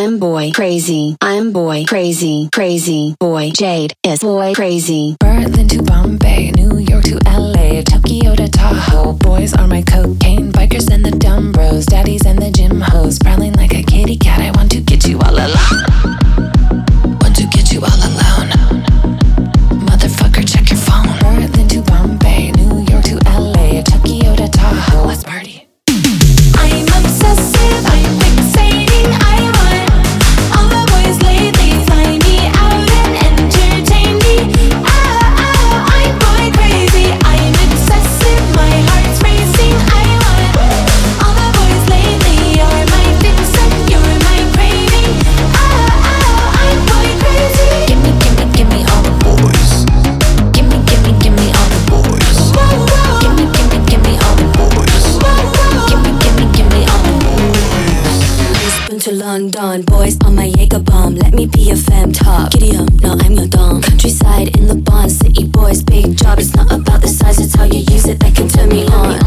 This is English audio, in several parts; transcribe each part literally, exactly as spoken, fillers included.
I'm boy crazy. I'm boy crazy. Crazy boy. Jade is boy crazy. Berlin to Bombay, New York to L A, Tokyo to Tahoe. Boys are my cocaine, bikers and the dumb bros, daddies and the gym hoes, prowling like a kitty cat. I want to get you all alone. Want to get you all alone. Motherfucker, check your phone. Berlin to Bombay, New York to L A, Tokyo to Tahoe. Let's party. I'm obsessive, I'm fixating, I want all the boys lately fly me out and entertain me. Oh, oh, I'm boy crazy, I'm obsessive, my heart's racing. I want all the boys lately, you're my vixen, you're my craving. Oh, oh, I'm boy crazy. Gimme, gimme, gimme all the boys. Gimme, gimme, gimme all the boys. Gimme, gimme, gimme all the boys. Gimme, gimme, gimme all the boys. Lisbon to London, boys on my Jaeger bomb. Let me be a femme top. Giddy up, now I'm your dom. Countryside in the bond, city boys, big job. It's not about the size, it's how you use it that can turn me on.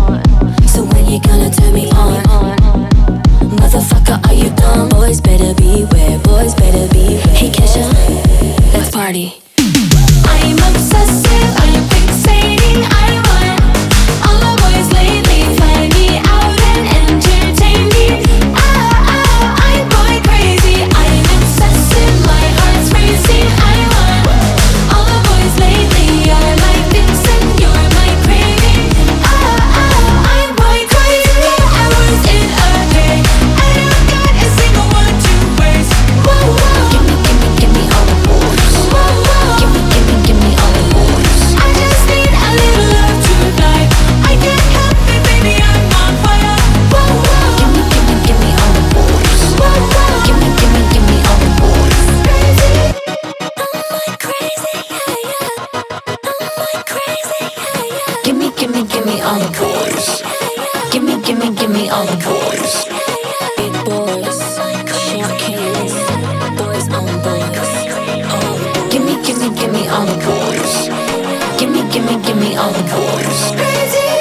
So when you gonna turn me on? Motherfucker, are you dumb? Boys better beware, boys better beware. Hey Kesha, let's party. I'm obsessive, I'm fixating, I want all the boys lately fly me out and entertain me. Oh, oh, I'm boy crazy, I'm obsessive, my heart's racing. I want all the boys lately, you're my vixen, you're my craving. Oh, oh, I'm boy crazy, hours in a day, I don't got a single one to waste. Whoa, whoa. Gimme, gimme, gimme all the boys. Whoa, whoa. Gimme, gimme, gimme all the boys. I just need a little love tonight. I can't help it, baby, I'm on fire. Whoa, whoa. Gimme, gimme, gimme all the boys. Whoa, whoa. Gimme, gimme, gimme all the boys. Crazy, I'm like crazy, yeah, yeah. I'm like crazy, yeah, yeah. Gimme, gimme, gimme all the boys. Gimme, gimme, gimme all the boys. Big boys, champagnes, boys on boys. Oh, gimme, gimme, gimme all the boys. Gimme, gimme, gimme all the boys. Crazy.